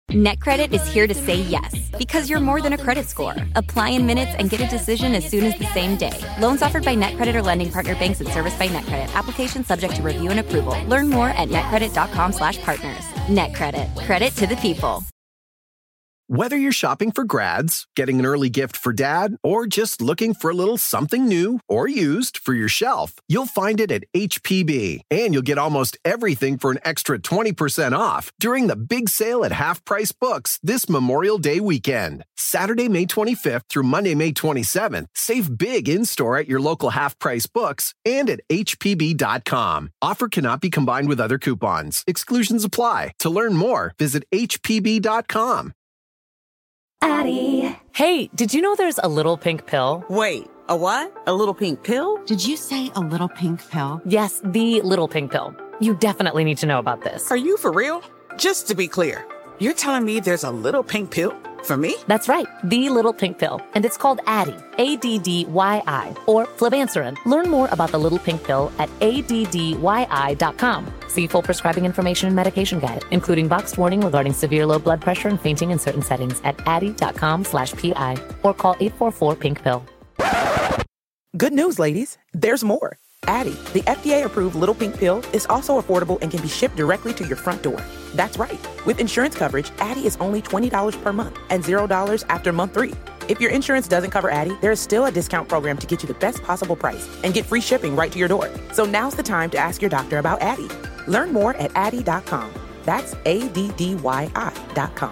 NetCredit is here to say yes, because you're more than a credit score. Apply in minutes and get a decision as soon as the same day. Loans offered by NetCredit or lending partner banks and serviced by NetCredit. Application subject to review and approval. Learn more at netcredit.com/partners. NetCredit. Credit to the people. Whether you're shopping for grads, getting an early gift for dad, or just looking for a little something new or used for your shelf, you'll find it at HPB. And you'll get almost everything for an extra 20% off during the big sale at Half Price Books this Memorial Day weekend. Saturday, May 25th through Monday, May 27th. Save big in-store at your local Half Price Books and at hpb.com. Offer cannot be combined with other coupons. Exclusions apply. To learn more, visit hpb.com. Addie. Hey, did you know there's a little pink pill? Wait, a what? A little pink pill? Did you say a little pink pill? Yes, the little pink pill. You definitely need to know about this. Are you for real? Just to be clear, you're telling me there's a little pink pill for me? That's right, the little pink pill. And it's called Addyi, A-D-D-Y-I, or flibanserin. Learn more about the little pink pill at addyi.com. See full prescribing information and medication guide, including boxed warning regarding severe low blood pressure and fainting in certain settings at addyi.com/PI or call 844-PINK-PILL. Good news, ladies. There's more. Addyi, the FDA-approved little pink pill, is also affordable and can be shipped directly to your front door. That's right. With insurance coverage, Addyi is only $20 per month and $0 after month 3. If your insurance doesn't cover Addyi, there is still a discount program to get you the best possible price and get free shipping right to your door. So now's the time to ask your doctor about Addyi. Learn more at addyi.com. That's ADDYI.com.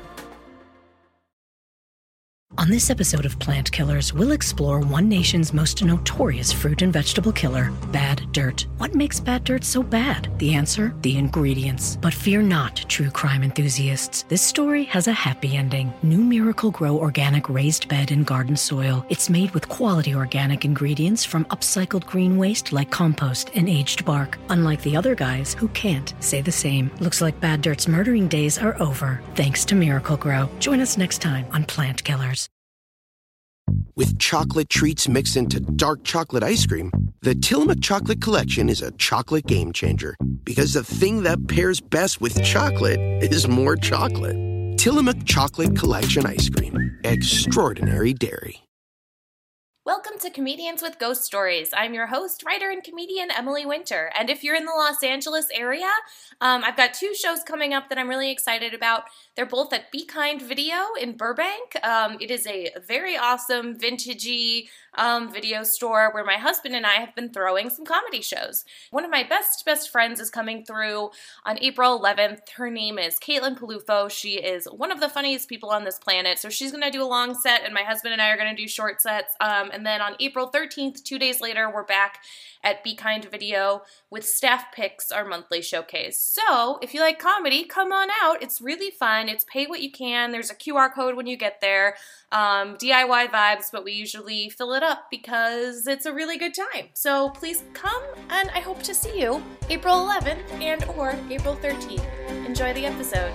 On this episode of Plant Killers, we'll explore one nation's most notorious fruit and vegetable killer, bad dirt. What makes bad dirt so bad? The answer? The ingredients. But fear not, true crime enthusiasts. This story has a happy ending. New Miracle-Gro Organic Raised Bed and Garden Soil. It's made with quality organic ingredients from upcycled green waste like compost and aged bark. Unlike the other guys who can't say the same. Looks like bad dirt's murdering days are over, thanks to Miracle-Gro. Join us next time on Plant Killers. With chocolate treats mixed into dark chocolate ice cream, the Tillamook Chocolate Collection is a chocolate game changer. Because the thing that pairs best with chocolate is more chocolate. Tillamook Chocolate Collection Ice Cream. Extraordinary dairy. Welcome to Comedians with Ghost Stories. I'm your host, writer, and comedian Emily Winter. And if you're in the Los Angeles area, I've got 2 shows coming up that I'm really excited about. They're both at Be Kind Video in Burbank. It is a very awesome, vintagey video store where my husband and I have been throwing some comedy shows. One of my best friends is coming through on April 11th. Her name is Caitlin Palufo. She is one of the funniest people on this planet. So she's going to do a long set, and my husband and I are going to do short sets. And then on April 13th, 2 days later, we're back at Be Kind Video with Staff Picks, our monthly showcase. So if you like comedy, come on out. It's really fun. It's pay what you can. There's a QR code when you get there. DIY vibes, but we usually fill it up because it's a really good time. So please come, and I hope to see you April 11th and or April 13th. Enjoy the episode.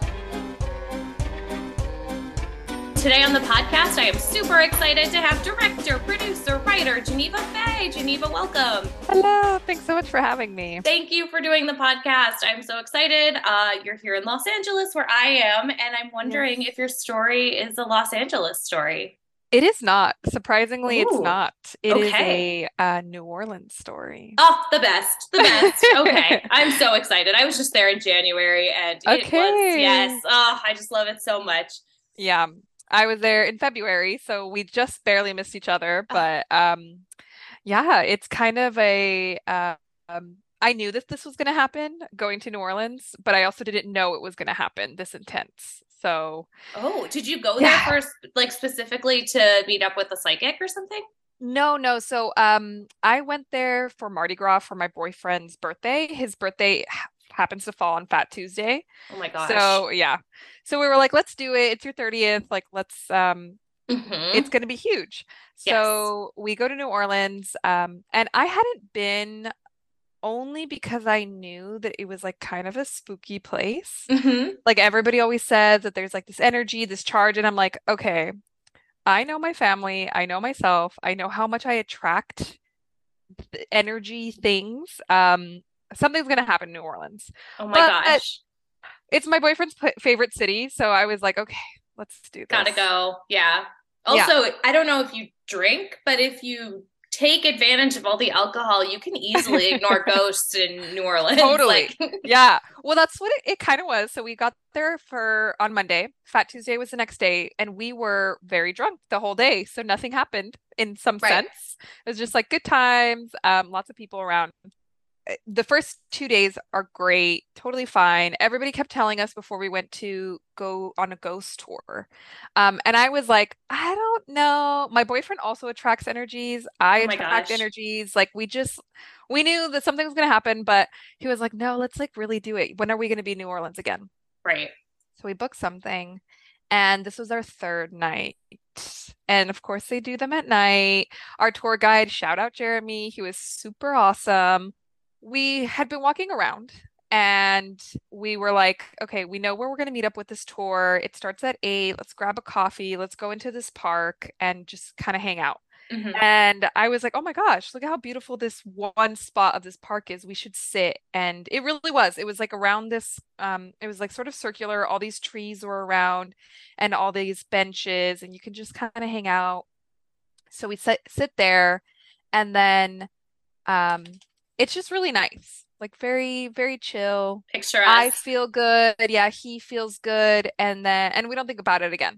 Today on the podcast, I am super excited to have director, producer, writer, Geneva Fay. Geneva, welcome. Hello. Thanks so much for having me. Thank you for doing the podcast. I'm so excited. You're here in Los Angeles where I am, and I'm wondering if your story is a Los Angeles story. It is not. Surprisingly, it's not. It is Okay. a New Orleans story. Oh, the best. The best. Okay. I'm so excited. I was just there in January, and it was, yes. Oh, I just love it so much. Yeah. I was there in February, so we just barely missed each other. But yeah, it's kind of a I knew that this was going to happen going to New Orleans, but I also didn't know it was going to happen this intense. So, oh, did you go there first, like specifically to meet up with a psychic or something? No. So I went there for Mardi Gras for my boyfriend's birthday. His birthday happens to fall on Fat Tuesday. Oh my gosh. So yeah. So we were like, let's do it. It's your 30th. Like, let's it's gonna be huge. So we go to New Orleans. And I hadn't been only because I knew that it was like kind of a spooky place. Like everybody always says that there's like this energy, this charge, and I'm like, okay, I know my family, I know myself, I know how much I attract energy things. Something's gonna happen in New Orleans. Oh my gosh. It's my boyfriend's favorite city, so I was like, okay, let's do this. Gotta go. Yeah. Also, I don't know if you drink, but if you take advantage of all the alcohol, you can easily ignore ghosts in New Orleans. Totally. Yeah. Well, that's what it kind of was. So we got there on Monday. Fat Tuesday was the next day, and we were very drunk the whole day. So nothing happened in some sense. It was just like good times, lots of people around. The first 2 days are great, totally fine. Everybody kept telling us before we went to go on a ghost tour. And I was like, I don't know. My boyfriend also attracts energies. I attract energies. Like we knew that something was going to happen, but he was like, no, let's like really do it. When are we going to be in New Orleans again? Right. So we booked something, and this was our third night. And of course they do them at night. Our tour guide, shout out Jeremy, he was super awesome. We had been walking around and we were like, okay, we know where we're going to meet up with this tour. It starts at 8. Let's grab a coffee. Let's go into this park and just kind of hang out. Mm-hmm. And I was like, oh my gosh, look at how beautiful this one spot of this park is. We should sit. And it really was. It was like around this, it was like sort of circular. All these trees were around and all these benches, and you can just kind of hang out. So we sit there, and then it's just really nice. Like very, very chill. Picture us. I feel good. Yeah, he feels good. And we don't think about it again.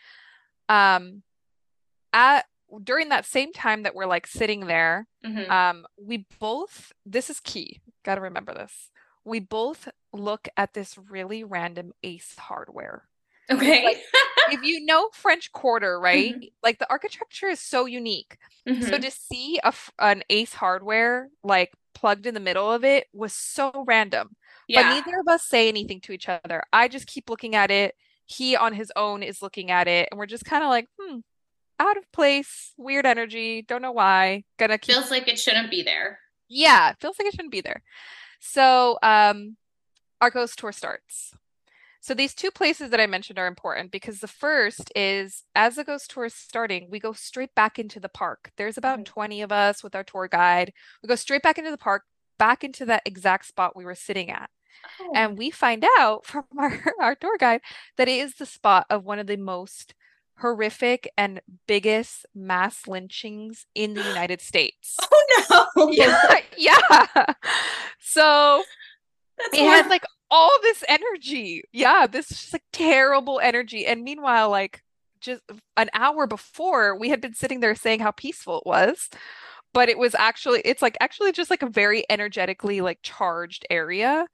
During that same time that we're like sitting there, we both, this is key, gotta remember this. We both look at this really random Ace Hardware. Okay. Like, if you know French Quarter, right? Like the architecture is so unique. So to see an Ace Hardware like plugged in the middle of it was so random. Yeah. But neither of us say anything to each other. I just keep looking at it. He on his own is looking at it, and we're just kind of like, out of place, weird energy, don't know why. Feels like it shouldn't be there. Yeah, it feels like it shouldn't be there. So our ghost tour starts. So these two places that I mentioned are important because the first is, as the ghost tour is starting, we go straight back into the park. There's about 20 of us with our tour guide. We go straight back into the park, back into that exact spot we were sitting at. Oh. And we find out from our tour guide that it is the spot of one of the most horrific and biggest mass lynchings in the United States. Oh no. Yeah. So it has like all this energy. Yeah, this is just like terrible energy. And meanwhile, like just an hour before, we had been sitting there saying how peaceful it was. But it's actually just like a very energetically like charged area.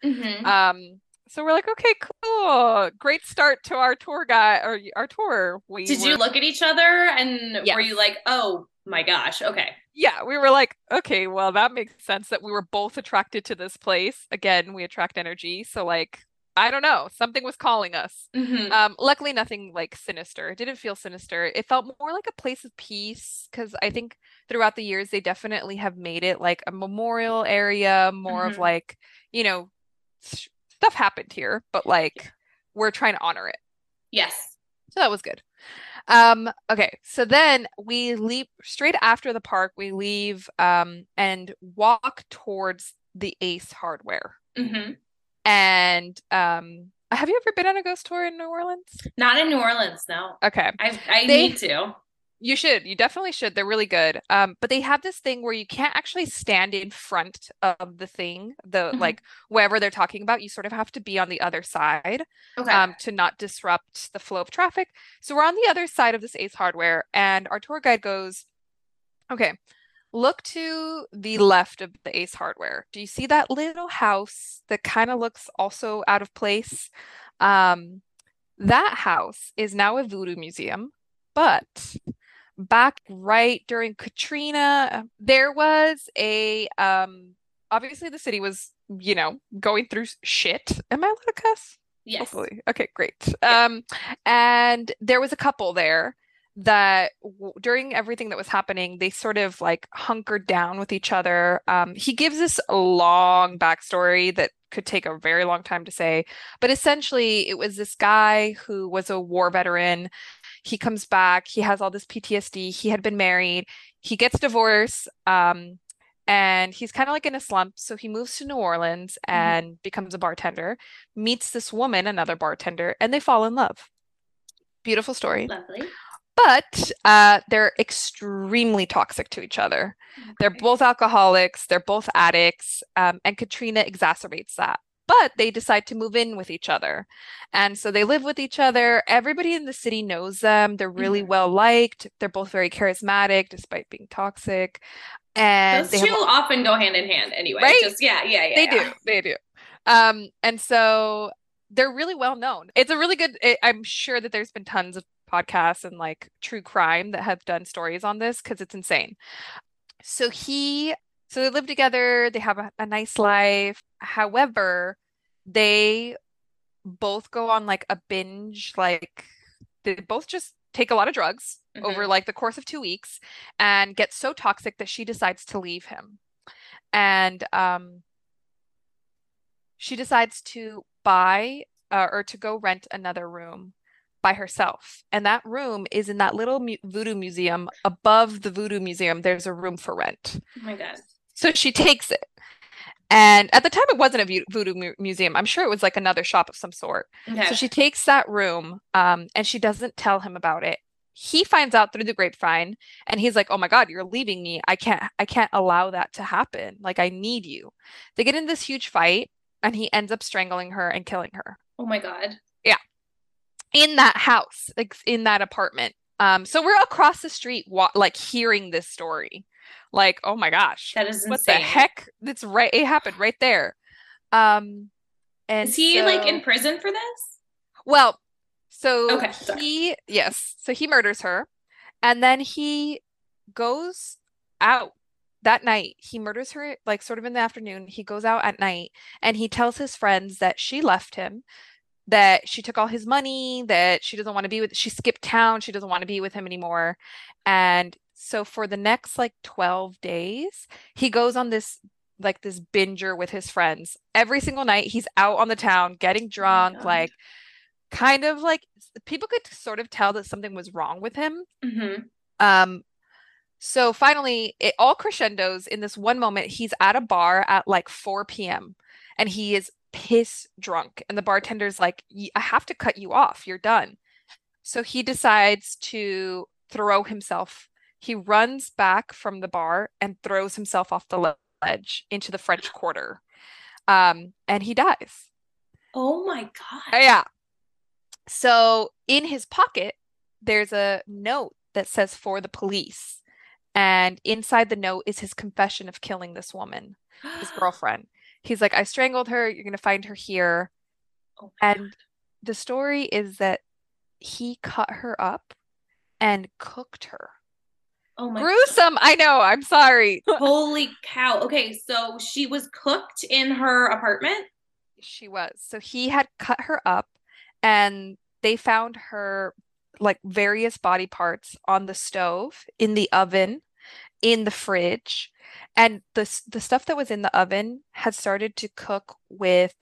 So we're like, okay, cool. Great start to our tour guide or our tour. Did you look at each other and were you like, oh my gosh, okay. Yeah, we were like, okay, well, that makes sense that we were both attracted to this place. Again, we attract energy. So like, I don't know, something was calling us. Luckily, nothing like sinister. It didn't feel sinister. It felt more like a place of peace because I think throughout the years, they definitely have made it like a memorial area, more of like, stuff happened here, but like we're trying to honor it. Yes. So that was good. Okay, so then we leave straight after the park, we leave and walk towards the Ace Hardware. And have you ever been on a ghost tour in New Orleans? Not in New Orleans, no. Okay. I need to. You should. You definitely should. They're really good. But they have this thing where you can't actually stand in front of the thing, like wherever they're talking about. You sort of have to be on the other side to not disrupt the flow of traffic. So we're on the other side of this Ace Hardware, and our tour guide goes, okay, look to the left of the Ace Hardware. Do you see that little house that kind of looks also out of place? That house is now a voodoo museum, but back right during Katrina, there was a obviously the city was, going through shit. Am I allowed to cuss? Yes. Hopefully. Okay, great. And there was a couple there that during everything that was happening, they sort of like hunkered down with each other. He gives this a long backstory that could take a very long time to say, but essentially it was this guy who was a war veteran. He comes back, he has all this PTSD, he had been married, he gets divorced, and and he's kind of like in a slump. So he moves to New Orleans and becomes a bartender, meets this woman, another bartender, and they fall in love. Beautiful story. Lovely. But they're extremely toxic to each other. Okay. They're both alcoholics. They're both addicts. And Katrina exacerbates that. But they decide to move in with each other. And so they live with each other. Everybody in the city knows them. They're really well liked. They're both very charismatic despite being toxic. And those two often go hand in hand anyway. Right? Just, yeah. They do. And so they're really well known. It's a really good, I'm sure that there's been tons of podcasts and like true crime that have done stories on this because it's insane. So they live together, they have a nice life. However, they both go on like a binge, like they both just take a lot of drugs over like the course of 2 weeks and get so toxic that she decides to leave him. And she decides to buy or to go rent another room by herself. And that room is in that little voodoo museum. Above the voodoo museum, there's a room for rent. Oh my God. So she takes it. And at the time, it wasn't a voodoo museum. I'm sure it was like another shop of some sort. Okay. So she takes that room and she doesn't tell him about it. He finds out through the grapevine and he's like, oh my God, you're leaving me. I can't allow that to happen. Like, I need you. They get in this huge fight and he ends up strangling her and killing her. Oh my God. Yeah. In that house, like in that apartment. So we're across the street, like hearing this story. Like, oh my gosh, that is insane. What the heck? That's right. It happened right there. And is he like in prison for this? Well, so so he murders her and then he goes out that night. He murders her like sort of in the afternoon. He goes out at night and he tells his friends that she left him, that she took all his money, that she doesn't want to be she skipped town. She doesn't want to be with him anymore. And so for the next like 12 days, he goes on this binger with his friends. Every single night he's out on the town getting drunk, like kind of like people could sort of tell that something was wrong with him. So finally it all crescendos in this one moment. He's at a bar at like 4 p.m. and he is piss drunk. And the bartender's like, I have to cut you off. You're done. So he decides to throw himself. He runs back from the bar and throws himself off the ledge into the French Quarter. And he dies. Oh my God. Yeah. So in his pocket, there's a note that says for the police. And inside the note is his confession of killing this woman, his girlfriend. He's like, I strangled her. You're going to find her here. Oh and the story is that he cut her up and cooked her. Oh my Gruesome. God. I know. I'm sorry. Holy cow. Okay. So she was cooked in her apartment? She was. So he had cut her up and they found her like various body parts on the stove, in the oven, in the fridge. And the stuff that was in the oven had started to cook with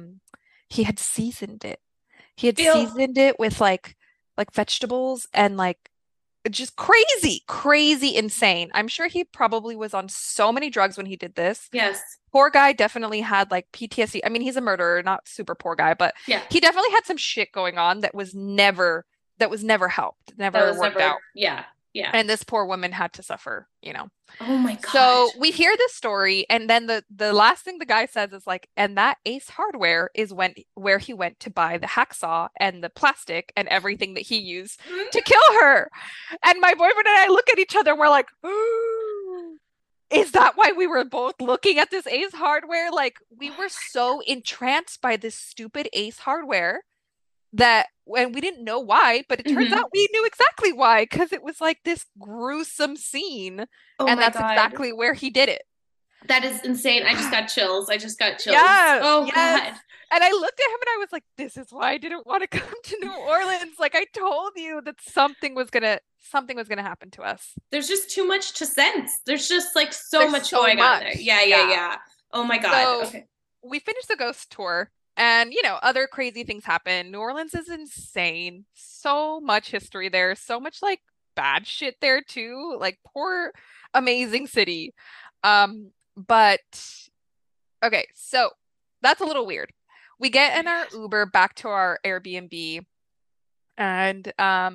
he had seasoned it. He had seasoned it with like vegetables and like just crazy insane. I'm sure he probably was on so many drugs when he did this. Yes. Poor guy definitely had like PTSD. I mean, he's a murderer, not super poor guy, but he definitely had some shit going on that was never helped, never worked out. Yeah. And this poor woman had to suffer, Oh my God. So we hear this story, and then the last thing the guy says is like, and that Ace Hardware is where he went to buy the hacksaw and the plastic and everything that he used to kill her. And my boyfriend and I look at each other and we're like, ooh, is that why we were both looking at this Ace Hardware? Like, we were so entranced by this stupid Ace Hardware that when we didn't know why, but it turns out we knew exactly why, because it was like this gruesome scene. And that's exactly where he did it. That is insane. I just got chills. Yes, oh God. And I looked at him and I was like, this is why I didn't want to come to New Orleans. Like, I told you that something was gonna happen to us. There's just too much to sense. There's just like so much going on there. Yeah. Oh my God. So, okay. We finished the ghost tour. And, other crazy things happen. New Orleans is insane. So much history there. So much, like, bad shit there, too. Like, poor, amazing city. But okay, so that's a little weird. We get in our Uber back to our Airbnb, and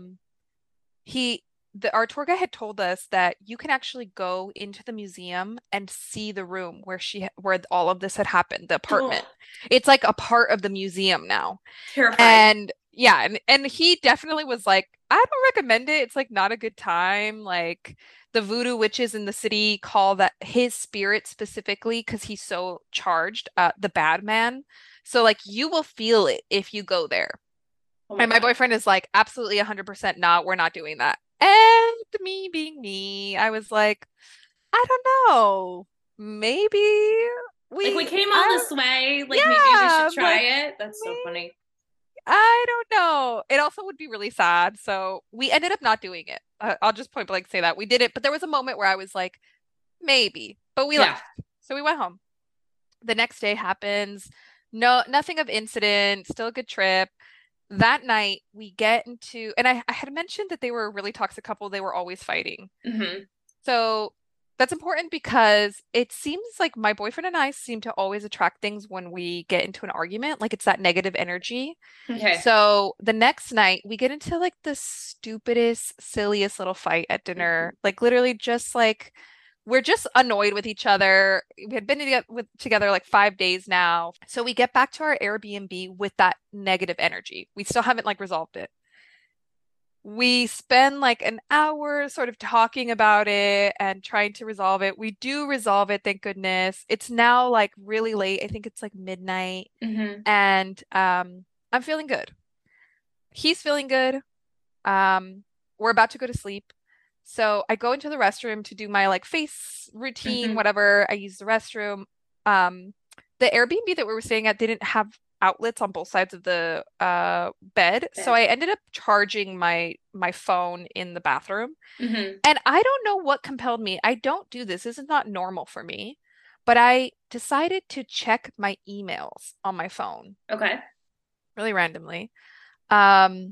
our tour guide had told us that you can actually go into the museum and see the room where all of this had happened, the apartment. It's like a part of the museum now. Terrifying. And yeah, and he definitely was like, I don't recommend it. It's like not a good time. Like the voodoo witches in the city call that his spirit specifically because he's so charged, the bad man. So like you will feel it if you go there. And my boyfriend is like, absolutely 100% not. We're not doing that. And me being me, I was like, I don't know. Maybe we came all this way. Like maybe we should try it. That's so funny. I don't know. It also would be really sad. So we ended up not doing it. I'll just point blank say that we did it. But there was a moment where I was like, maybe. But we left. So we went home. The next day happens. No, nothing of incident. Still a good trip. That night we get into, and I had mentioned that they were a really toxic couple. They were always fighting. Mm-hmm. So that's important because it seems like my boyfriend and I seem to always attract things when we get into an argument. Like it's that negative energy. Okay. So the next night we get into like the stupidest, silliest little fight at dinner. Like literally just like we're just annoyed with each other. We had been together like 5 days now. So we get back to our Airbnb with that negative energy. We still haven't like resolved it. We spend like an hour sort of talking about it and trying to resolve it. We do resolve it, thank goodness. It's now like really late. I think it's like midnight. Mm-hmm. And I'm feeling good. He's feeling good. We're about to go to sleep. So I go into the restroom to do my like face routine, whatever. I use the restroom. The Airbnb that we were staying at didn't have outlets on both sides of the bed. So I ended up charging my phone in the bathroom. Mm-hmm. And I don't know what compelled me. I don't do this. This is not normal for me. But I decided to check my emails on my phone. Okay. Really randomly. And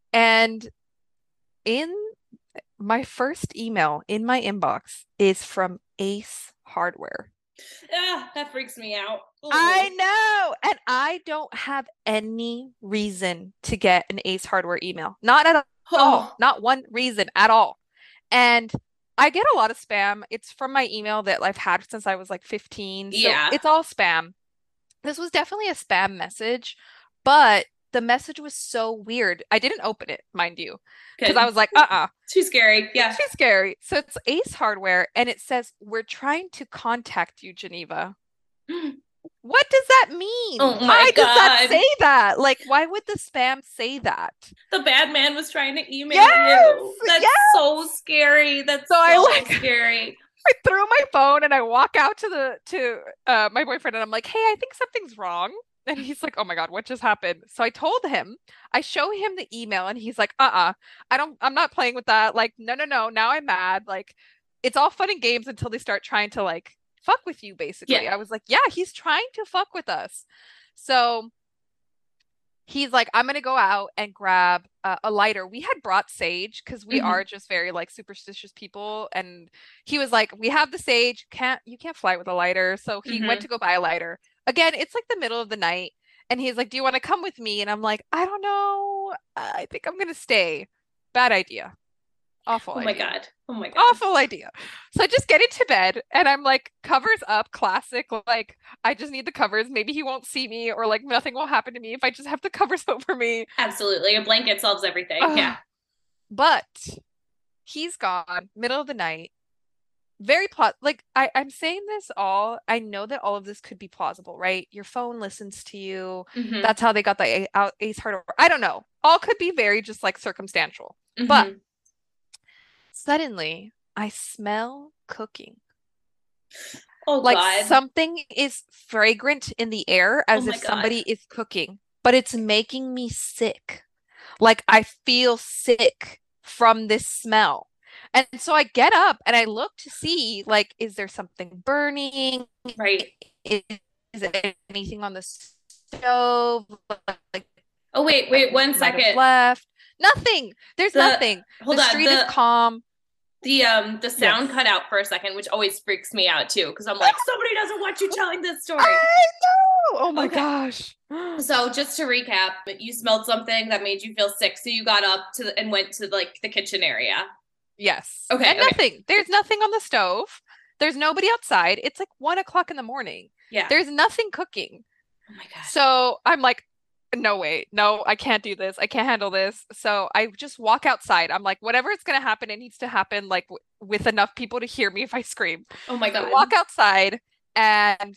in my first email in my inbox is from Ace Hardware. That freaks me out. Ooh. I know. And I don't have any reason to get an Ace Hardware email. Not at all. Not one reason at all. And I get a lot of spam. It's from my email that I've had since I was like 15. So it's all spam. This was definitely a spam message, but the message was so weird. I didn't open it, mind you, because I was like, too scary. Yeah. Too scary. So it's Ace Hardware, and it says, we're trying to contact you, Geneva. What does that mean? Oh my why God. Does that say that? Like, why would the spam say that? The bad man was trying to email you. That's so scary. That's so scary. I threw my phone and I walk out to my boyfriend and I'm like, hey, I think something's wrong. And he's like, oh my God, what just happened? So I told him, I show him the email and he's like, I'm not playing with that. Like, no. Now I'm mad. Like, it's all fun and games until they start trying to like fuck with you, basically. I was like, yeah, he's trying to fuck with us. So he's like, I'm going to go out and grab a lighter. We had brought sage because we are just very like superstitious people. And he was like, we have the sage. You can't fly with a lighter. So he went to go buy a lighter. Again, it's like the middle of the night. And he's like, do you want to come with me? And I'm like, I don't know. I think I'm going to stay. Bad idea. Awful idea. Oh my God. Awful idea. So I just get into bed and I'm like, covers up, classic. Like, I just need the covers. Maybe he won't see me or like nothing will happen to me if I just have the covers over me. Absolutely. A blanket solves everything. Yeah. But he's gone, middle of the night. Very like I'm saying this all, I know that all of this could be plausible, right? Your phone listens to you. That's how they got the Ace Hardware. I don't know. All could be very just like circumstantial. But suddenly I smell cooking. Oh, like God. Something is fragrant in the air as if somebody is cooking, but it's making me sick. Like I feel sick from this smell. And so I get up and I look to see, like, is there something burning? Right. Is there anything on the stove? Like, oh, wait, 1 second. Left. Nothing. There's nothing. The street is calm. The sound cut out for a second, which always freaks me out too, because I'm like, somebody doesn't want you telling this story. I know. Oh my gosh. So just to recap, you smelled something that made you feel sick, so you got up and went to like the kitchen area. Yes. Okay. And nothing. There's nothing on the stove. There's nobody outside. It's like 1:00 in the morning. Yeah. There's nothing cooking. Oh my God. So I'm like, no, wait, no, I can't do this. I can't handle this. So I just walk outside. I'm like, whatever is going to happen, it needs to happen like with enough people to hear me if I scream. Oh my God. I walk outside and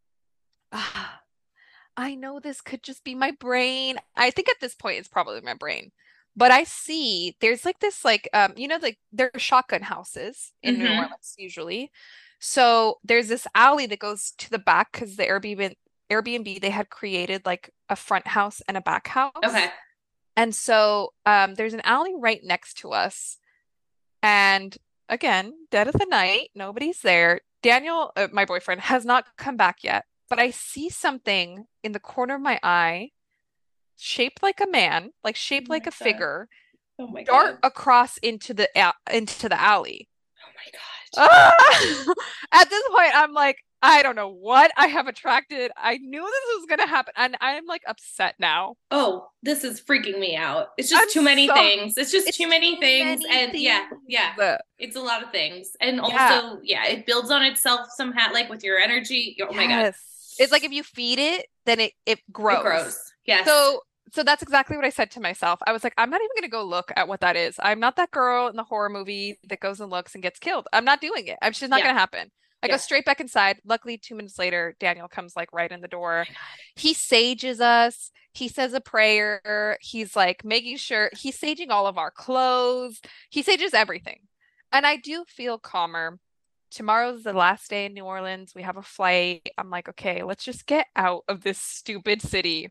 I know this could just be my brain. I think at this point it's probably my brain. But I see there's like this like like there are shotgun houses in New Orleans usually. So there's this alley that goes to the back because the Airbnb they had created like a front house and a back house. Okay. And so there's an alley right next to us. And again, dead of the night, nobody's there. Daniel, my boyfriend, has not come back yet. But I see something in the corner of my eye, shaped like a man, like shaped like a figure, dart across into the alley. Oh my God. At this point, I'm like, I don't know what I have attracted. I knew this was going to happen. And I'm like upset now. Oh, this is freaking me out. It's just too many things. It's just too many things. And yeah. It's a lot of things. And also, it builds on itself somehow, like with your energy. Oh my God. It's like if you feed it, then it grows. It grows. Yes. So that's exactly what I said to myself. I was like, I'm not even going to go look at what that is. I'm not that girl in the horror movie that goes and looks and gets killed. I'm not doing it. It's just not going to happen. I go straight back inside. Luckily, 2 minutes later, Daniel comes like right in the door. He sages us. He says a prayer. He's like making sure he's saging all of our clothes. He sages everything. And I do feel calmer. Tomorrow's the last day in New Orleans. We have a flight. I'm like, okay, let's just get out of this stupid city.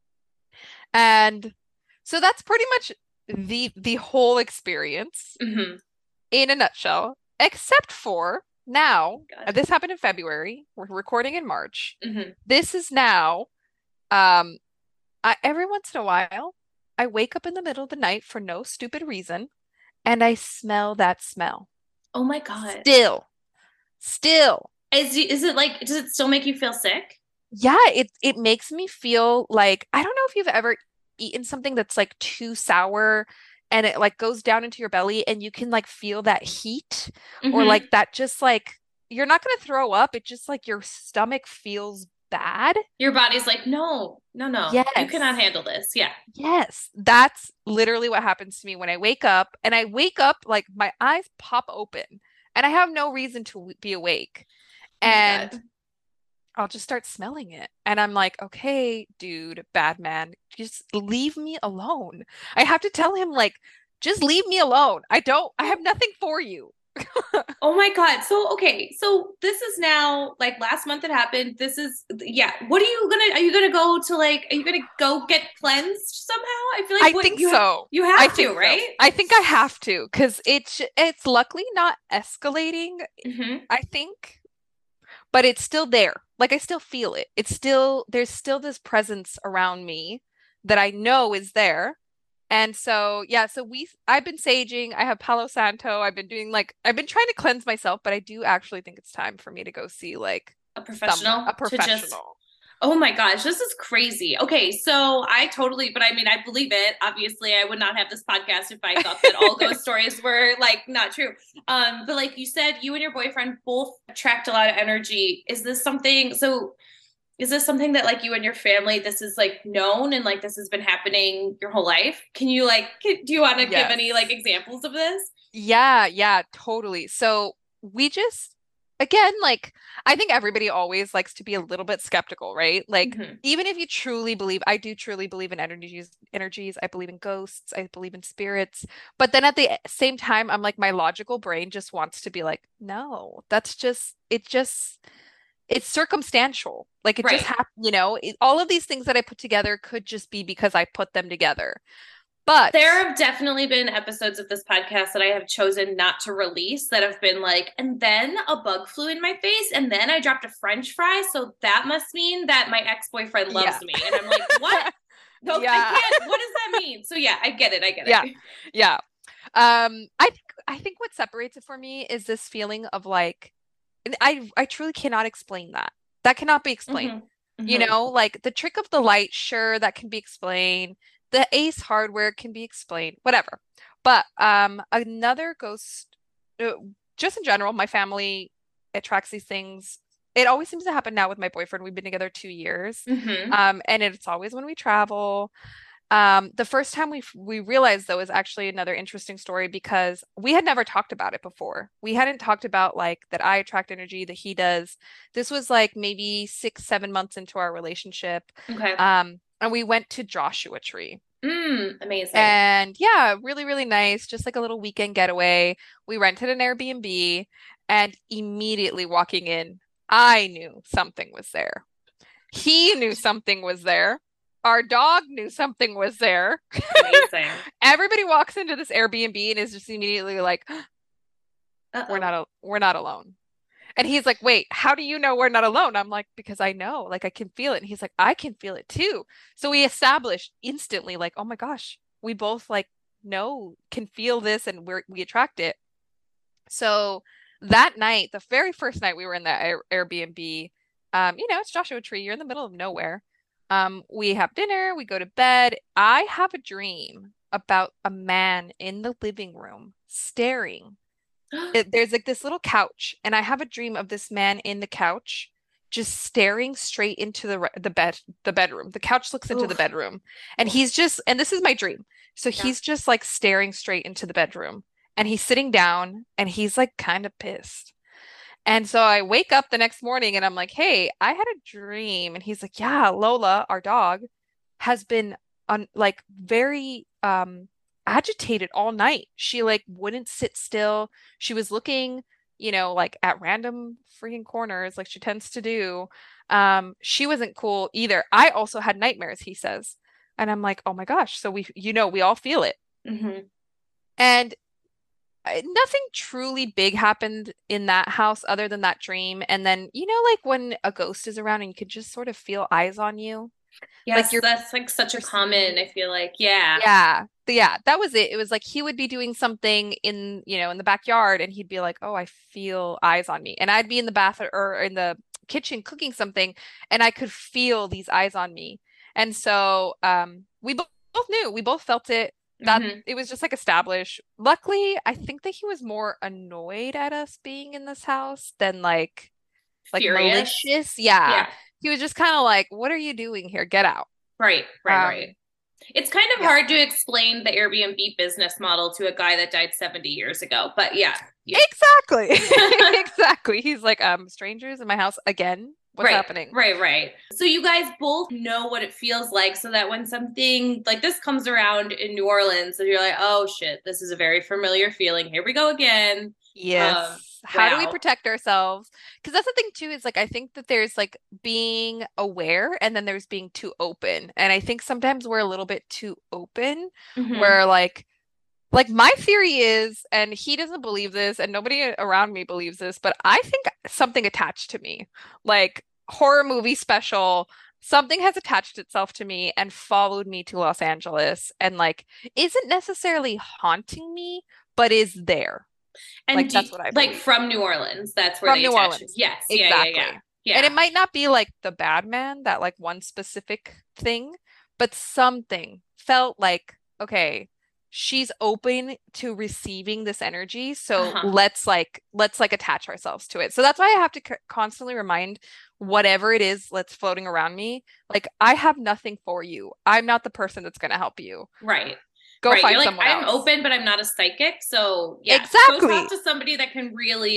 And so that's pretty much the whole experience in a nutshell, except for now, this happened in February. We're recording in March. This is now, every once in a while, I wake up in the middle of the night for no stupid reason, and I smell that smell. Oh my God. Still. Is it like, does it still make you feel sick? Yeah, it makes me feel like, I don't know if you've ever eaten something that's like too sour and it like goes down into your belly and you can like feel that heat or like that, just like you're not going to throw up. It just like your stomach feels bad. Your body's like, no. Yes. You cannot handle this. Yeah. Yes. That's literally what happens to me when I wake up, and I wake up like my eyes pop open and I have no reason to be awake. And I'll just start smelling it. And I'm like, okay, dude, bad man, just leave me alone. I have to tell him, like, just leave me alone. I have nothing for you. Oh my God. So, okay. So this is now like last month it happened. This is, what are you going to go to like, are you going to go get cleansed somehow? I feel like I think so. You have to, right? So. I think I have to, because it's luckily not escalating, I think. But it's still there. Like I still feel it. There's still this presence around me that I know is there. And so, I've been saging. I have Palo Santo. I've been trying to cleanse myself, but I do actually think it's time for me to go see like a professional. Oh my gosh, this is crazy. Okay, so I believe it. Obviously, I would not have this podcast if I thought that all ghost stories were like not true. But like you said, you and your boyfriend both attract a lot of energy. Is this something that like you and your family, this is like known and like this has been happening your whole life? Can you do you want to give any like examples of this? Yeah, totally. So we just, again, like, I think everybody always likes to be a little bit skeptical, right? Like, even if you truly believe, I do truly believe in energies. I believe in ghosts. I believe in spirits. But then at the same time, I'm like, my logical brain just wants to be like, no, it's circumstantial. Like it just happened, all of these things that I put together could just be because I put them together. But there have definitely been episodes of this podcast that I have chosen not to release that have been like, and then a bug flew in my face and then I dropped a French fry. So that must mean that my ex-boyfriend loves me. And I'm like, what? No, I can't. What does that mean? So yeah, I get it. Yeah. I I think what separates it for me is this feeling of like, and I truly cannot explain that. That cannot be explained. You know, like the trick of the light, sure, that can be explained. The Ace hardware can be explained, whatever. But another ghost, just in general, my family attracts these things. It always seems to happen now with my boyfriend. We've been together 2 years. And it's always when we travel. The first time we realized, though, is actually another interesting story because we had never talked about it before. We hadn't talked about like that I attract energy, that he does. This was like maybe 6-7 months into our relationship. Okay. And we went to Joshua Tree. Amazing. And yeah, really, really nice. Just like a little weekend getaway. We rented an Airbnb, and immediately walking in, I knew something was there. He knew something was there. Our dog knew something was there. Amazing. Everybody walks into this Airbnb and is just immediately like, we're not alone. And he's like, wait, how do you know we're not alone? I'm like, because I know, like I can feel it. And he's like, I can feel it too. So we established instantly like, oh my gosh, we both like know, can feel this, and we attract it. So that night, the very first night we were in that Airbnb, it's Joshua Tree, you're in the middle of nowhere. We have dinner, we go to bed. I have a dream about a man in the living room staring. There's like this little couch, and I have a dream of this man in the couch just staring straight into the bedroom. The couch looks into the bedroom, and he's just, and this is my dream. So he's just like staring straight into the bedroom, and he's sitting down, and he's like kind of pissed. And so I wake up the next morning and I'm like, hey, I had a dream. And he's like, yeah, Lola, our dog, has been like very agitated all night. She like wouldn't sit still. She was looking, like at random freaking corners like she tends to do. She wasn't cool either. I also had nightmares, he says. And I'm like, oh my gosh. So we all feel it. And nothing truly big happened in that house other than that dream. And then, like when a ghost is around and you could just sort of feel eyes on you. Yes, like that's like such a common, I feel like, yeah. Yeah, that was it. It was like he would be doing something in the backyard, and he'd be like, oh, I feel eyes on me. And I'd be in the bath or in the kitchen cooking something, and I could feel these eyes on me. And so we both knew, we both felt it. That it was just like established. Luckily, I think that he was more annoyed at us being in this house than like malicious. Yeah. He was just kind of like, what are you doing here? Get out. Right. It's kind of hard to explain the Airbnb business model to a guy that died 70 years ago, but yeah. Exactly. Exactly. He's like, strangers in my house again. What's happening? Right. So you guys both know what it feels like, so that when something like this comes around in New Orleans, and you're like, oh shit, this is a very familiar feeling. Here we go again. Yes. How do we protect ourselves? Because that's the thing too, is like, I think that there's like being aware, and then there's being too open. And I think sometimes we're a little bit too open, where like my theory is, and he doesn't believe this, and nobody around me believes this, but I think something attached to me, like horror movie special, something has attached itself to me and followed me to Los Angeles, and like isn't necessarily haunting me, but is there. And like that's what I believe. Like from New Orleans, that's where they attach it. Yes, exactly. Yeah. And it might not be like the bad man, that like one specific thing, but something felt like, okay, she's open to receiving this energy, so let's attach ourselves to it. So that's why I have to constantly remind whatever it is that's floating around me, like, I have nothing for you. I'm not the person that's going to help you. Right. Go find You're someone I'm else. open, but I'm not a psychic. So yeah, exactly. Go talk to somebody that can really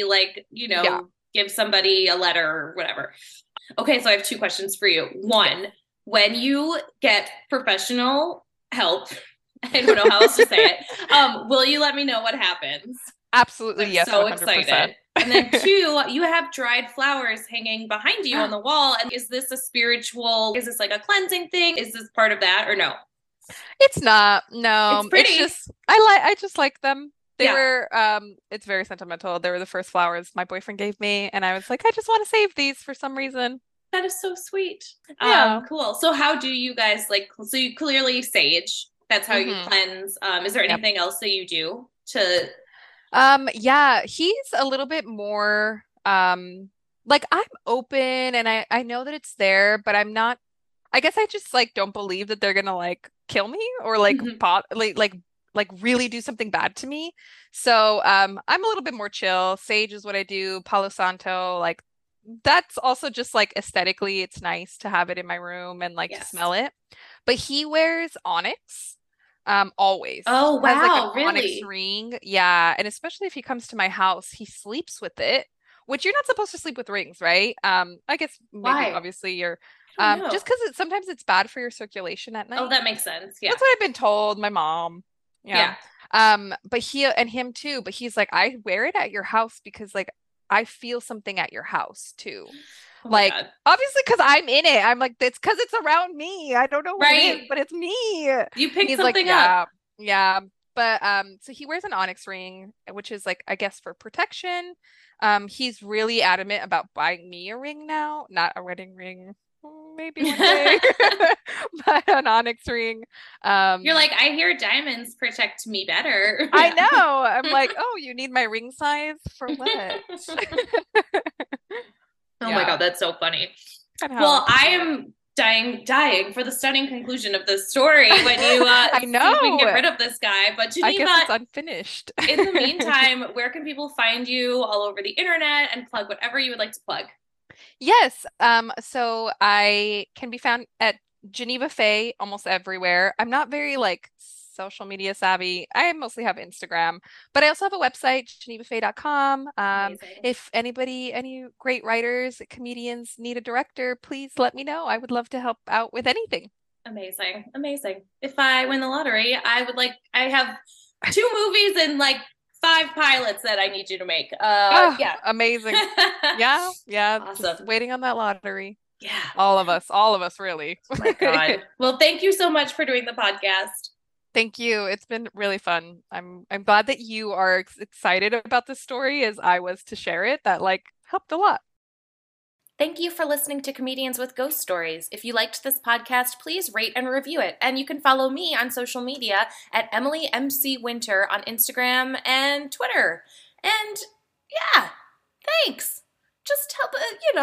give somebody a letter or whatever. Okay, so I have 2 questions for you. One, when you get professional help, I don't know how else to say it, will you let me know what happens? Absolutely, yes. So 100%. Excited. And then 2, you have dried flowers hanging behind you on the wall. And is this like a cleansing thing? Is this part of that or no? It's not. No. It's pretty. It's just, I just like them. They were, it's very sentimental. They were the first flowers my boyfriend gave me. And I was like, I just want to save these for some reason. That is so sweet. Yeah. Cool. So how do you guys so you clearly sage. That's how you cleanse. Is there anything else that you do to Yeah, he's a little bit more like I'm open and I know that it's there, but I'm not. I guess I just like don't believe that they're gonna like kill me or like like really do something bad to me. So I'm a little bit more chill. Sage is what I do. Palo Santo, like that's also just like aesthetically, it's nice to have it in my room and like to smell it. But he wears onyx. Always. Oh, Has like wow, an onyx really? ring. Yeah. And especially if he comes to my house, he sleeps with it, which you're not supposed to sleep with rings, right? I guess maybe Why? obviously you're I don't know. just because sometimes it's bad for your circulation at night. Oh, that makes sense. Yeah. That's what I've been told, my mom. Yeah. But he and him too, but he's like, I wear it at your house because like I feel something at your house too. Oh my Like God. obviously because I'm in it. I'm like, it's because it's around me. I don't know what it Right. is, but it's me. You picked He's like, something up. yeah. But so he wears an onyx ring, which is like, I guess for protection. He's really adamant about buying me a ring now, not a wedding ring. Maybe one day, but an onyx ring. You're like, I hear diamonds protect me better. I know. I'm like, oh, you need my ring size for what? Oh my God, that's so funny. Kinda Well, how- I am dying for the stunning conclusion of this story when you I see if we know. can get rid of this guy. But I guess it's Geneva, unfinished. in the meantime, where can people find you all over the internet and plug whatever you would like to plug? Yes. So I can be found at Geneva Faye almost everywhere. I'm not very like social media savvy. I mostly have Instagram, but I also have a website, genevafaye.com. Amazing. If anybody, any great writers, comedians need a director, please let me know. I would love to help out with anything. Amazing. If I win the lottery, I have 2 movies and like 5 pilots that I need you to make. Yeah. Amazing. Yeah. Awesome. Just waiting on that lottery. Yeah. All of us, really. Oh my God. Well, thank you so much for doing the podcast. Thank you. It's been really fun. I'm glad that you are excited about this story as I was to share it. That like helped a lot. Thank you for listening to Comedians with Ghost Stories. If you liked this podcast, please rate and review it. And you can follow me on social media at Emily MC Winter on Instagram and Twitter. And yeah, thanks. Just help,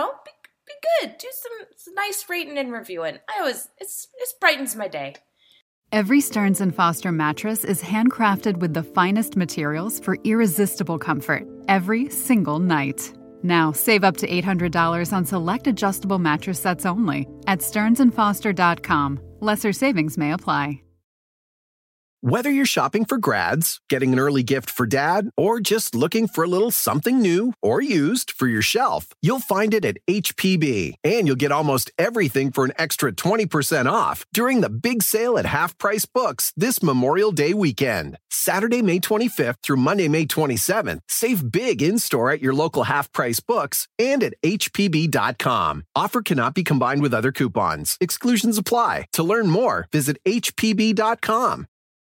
be good. Do some nice rating and reviewing. It brightens my day. Every Stearns & Foster mattress is handcrafted with the finest materials for irresistible comfort every single night. Now, save up to $800 on select adjustable mattress sets only at stearnsandfoster.com. Lesser savings may apply. Whether you're shopping for grads, getting an early gift for dad, or just looking for a little something new or used for your shelf, you'll find it at HPB. And you'll get almost everything for an extra 20% off during the big sale at Half Price Books this Memorial Day weekend. Saturday, May 25th through Monday, May 27th. Save big in-store at your local Half Price Books and at HPB.com. Offer cannot be combined with other coupons. Exclusions apply. To learn more, visit HPB.com.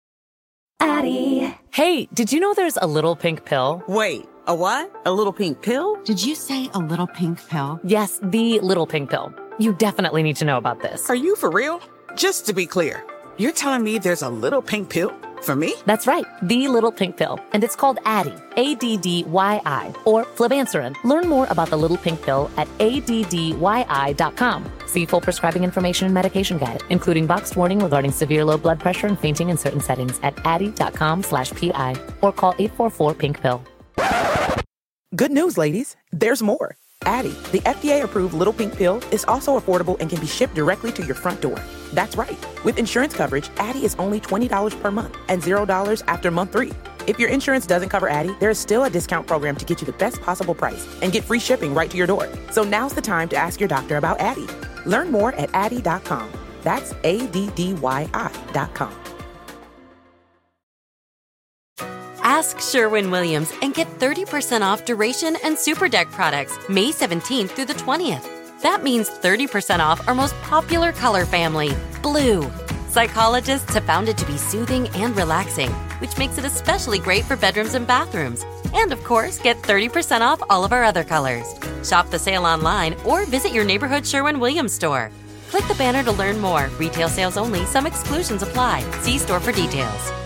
Addie. Hey, did you know there's a little pink pill? Wait, a what? A little pink pill? Did you say a little pink pill? Yes, the little pink pill. You definitely need to know about this. Are you for real? Just to be clear, you're telling me there's a little pink pill for me? That's right, the little pink pill. And it's called Addyi, A-D-D-Y-I, or flibanserin. Learn more about the little pink pill at ADDYI.com. See full prescribing information and medication guide, including boxed warning regarding severe low blood pressure and fainting in certain settings at Addyi.com/PI or call 844-PINK-PILL. Good news, ladies. There's more. Addyi, the FDA-approved little pink pill, is also affordable and can be shipped directly to your front door. That's right. With insurance coverage, Addyi is only $20 per month and $0 after month 3. If your insurance doesn't cover Addyi, there is still a discount program to get you the best possible price and get free shipping right to your door. So now's the time to ask your doctor about Addyi. Learn more at Addyi.com. That's ADDYI.com. Ask Sherwin-Williams and get 30% off Duration and Super Deck products May 17th through the 20th. That means 30% off our most popular color family, blue. Psychologists have found it to be soothing and relaxing, which makes it especially great for bedrooms and bathrooms. And of course, get 30% off all of our other colors. Shop the sale online or visit your neighborhood Sherwin-Williams store. Click the banner to learn more. Retail sales only. Some exclusions apply. See store for details.